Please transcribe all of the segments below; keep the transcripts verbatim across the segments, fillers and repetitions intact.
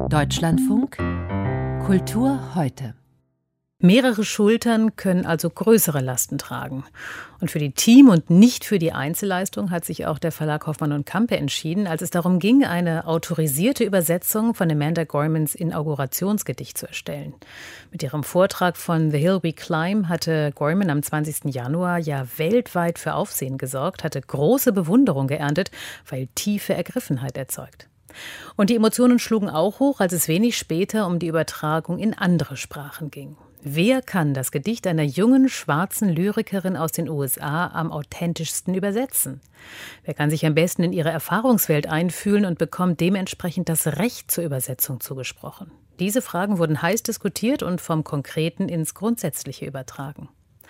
Deutschlandfunk Kultur heute. Mehrere Schultern können also größere Lasten tragen. Und für die Team- und nicht für die Einzelleistung hat sich auch der Verlag Hoffmann und Campe entschieden, als es darum ging, eine autorisierte Übersetzung von Amanda Gormans Inaugurationsgedicht zu erstellen. Mit ihrem Vortrag von The Hill We Climb hatte Gorman am zwanzigsten Januar ja weltweit für Aufsehen gesorgt, hatte große Bewunderung geerntet, weil tiefe Ergriffenheit erzeugt. Und die Emotionen schlugen auch hoch, als es wenig später um die Übertragung in andere Sprachen ging. Wer kann das Gedicht einer jungen, schwarzen Lyrikerin aus den U S A am authentischsten übersetzen? Wer kann sich am besten in ihre Erfahrungswelt einfühlen und bekommt dementsprechend das Recht zur Übersetzung zugesprochen? Diese Fragen wurden heiß diskutiert und vom Konkreten ins Grundsätzliche übertragen.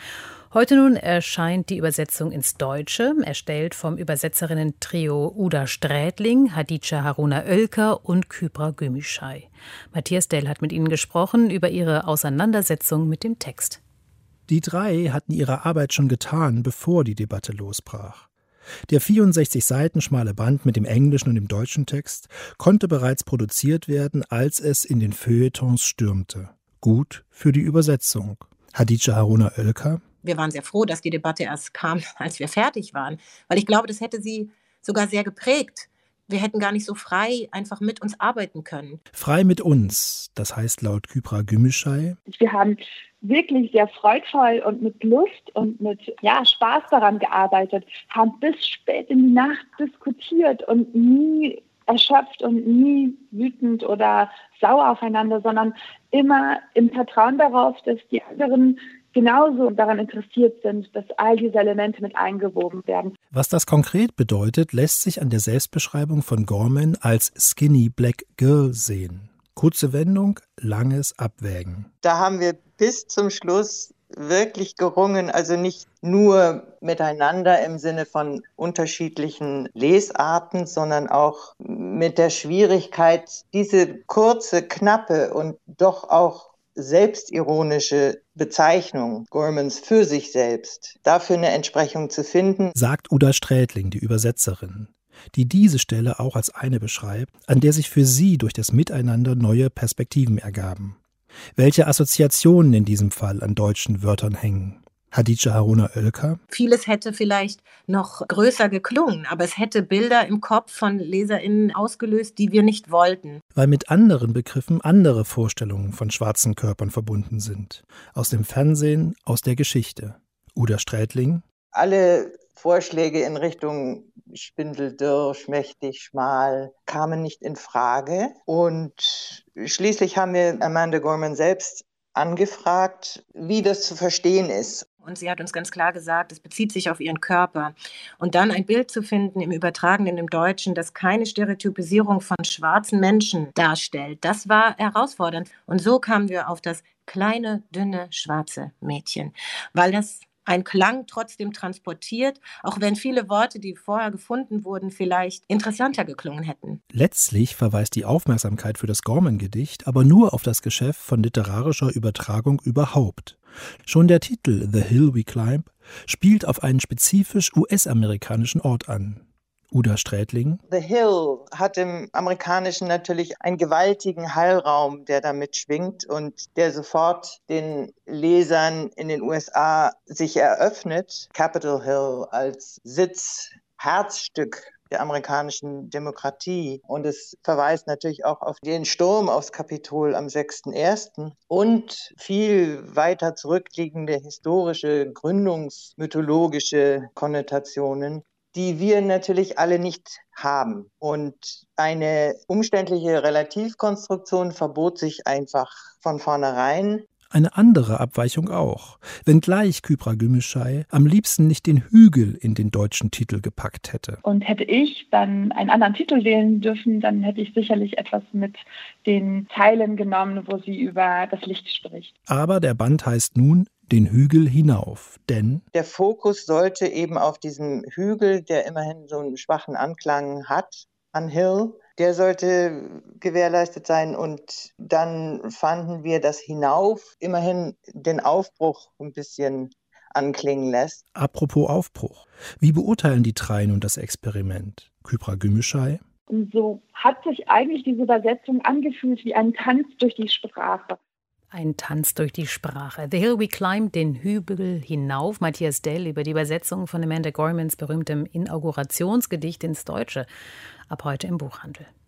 Heute nun erscheint die Übersetzung ins Deutsche, erstellt vom Übersetzerinnen-Trio Uda Strätling, Hadice Haruna Oelker und Kübra Gümüşay. Matthias Dell hat mit ihnen gesprochen über ihre Auseinandersetzung mit dem Text. Die drei hatten ihre Arbeit schon getan, bevor die Debatte losbrach. Der vierundsechzig Seiten schmale Band mit dem englischen und dem deutschen Text konnte bereits produziert werden, als es in den Feuilletons stürmte. Gut für die Übersetzung. Hadice Haruna Oelker: Wir waren sehr froh, dass die Debatte erst kam, als wir fertig waren, weil ich glaube, das hätte sie sogar sehr geprägt. Wir hätten gar nicht so frei einfach mit uns arbeiten können. Frei mit uns, das heißt laut Kübra Gümüşay: Wir haben wirklich sehr freudvoll und mit Lust und mit ja, Spaß daran gearbeitet, haben bis spät in die Nacht diskutiert und nie erschöpft und nie wütend oder sauer aufeinander, sondern immer im Vertrauen darauf, dass die anderen genauso daran interessiert sind, dass all diese Elemente mit eingewoben werden. Was das konkret bedeutet, lässt sich an der Selbstbeschreibung von Gorman als Skinny Black Girl sehen. Kurze Wendung, langes Abwägen. Da haben wir bis zum Schluss wirklich gerungen, also nicht nur miteinander im Sinne von unterschiedlichen Lesarten, sondern auch mit der Schwierigkeit, diese kurze, knappe und doch auch selbstironische Bezeichnung Gormans für sich selbst, dafür eine Entsprechung zu finden, sagt Uda Strätling, die Übersetzerin, die diese Stelle auch als eine beschreibt, an der sich für sie durch das Miteinander neue Perspektiven ergaben. Welche Assoziationen in diesem Fall an deutschen Wörtern hängen? Hadice Haruna Oelker: Vieles hätte vielleicht noch größer geklungen, aber es hätte Bilder im Kopf von LeserInnen ausgelöst, die wir nicht wollten. Weil mit anderen Begriffen andere Vorstellungen von schwarzen Körpern verbunden sind. Aus dem Fernsehen, aus der Geschichte. Uda Strätling: Alle Vorschläge in Richtung spindeldürr, schmächtig, schmal kamen nicht in Frage. Und schließlich haben wir Amanda Gorman selbst angefragt, wie das zu verstehen ist. Und sie hat uns ganz klar gesagt, es bezieht sich auf ihren Körper. Und dann ein Bild zu finden im Übertragenen, im Deutschen, das keine Stereotypisierung von schwarzen Menschen darstellt, das war herausfordernd. Und so kamen wir auf das kleine, dünne, schwarze Mädchen, weil das ein Klang trotzdem transportiert, auch wenn viele Worte, die vorher gefunden wurden, vielleicht interessanter geklungen hätten. Letztlich verweist die Aufmerksamkeit für das Gorman-Gedicht aber nur auf das Geschäft von literarischer Übertragung überhaupt. Schon der Titel The Hill We Climb spielt auf einen spezifisch U S-amerikanischen Ort an. Uda Strätling: The Hill hat im Amerikanischen natürlich einen gewaltigen Hallraum, der da mitschwingt und der sofort den Lesern in den U S A sich eröffnet. Capitol Hill als Sitz, Herzstück der amerikanischen Demokratie. Und es verweist natürlich auch auf den Sturm aufs Kapitol am sechsten ersten und viel weiter zurückliegende historische, gründungsmythologische Konnotationen, die wir natürlich alle nicht haben. Und eine umständliche Relativkonstruktion verbot sich einfach von vornherein. Eine andere Abweichung auch, wenngleich Kübra Gümüşay am liebsten nicht den Hügel in den deutschen Titel gepackt hätte. Und hätte ich dann einen anderen Titel wählen dürfen, dann hätte ich sicherlich etwas mit den Zeilen genommen, wo sie über das Licht spricht. Aber der Band heißt nun Den Hügel hinauf, denn der Fokus sollte eben auf diesem Hügel, der immerhin so einen schwachen Anklang hat, an Hill, der sollte gewährleistet sein. Und dann fanden wir, dass hinauf immerhin den Aufbruch ein bisschen anklingen lässt. Apropos Aufbruch, wie beurteilen die drei nun das Experiment? Kübra Gümüşay: Und so hat sich eigentlich diese Übersetzung angefühlt wie ein Tanz durch die Sprache. Ein Tanz durch die Sprache. The Hill We Climbed, den Hügel hinauf. Matthias Dell über die Übersetzung von Amanda Gormans berühmtem Inaugurationsgedicht ins Deutsche. Ab heute im Buchhandel.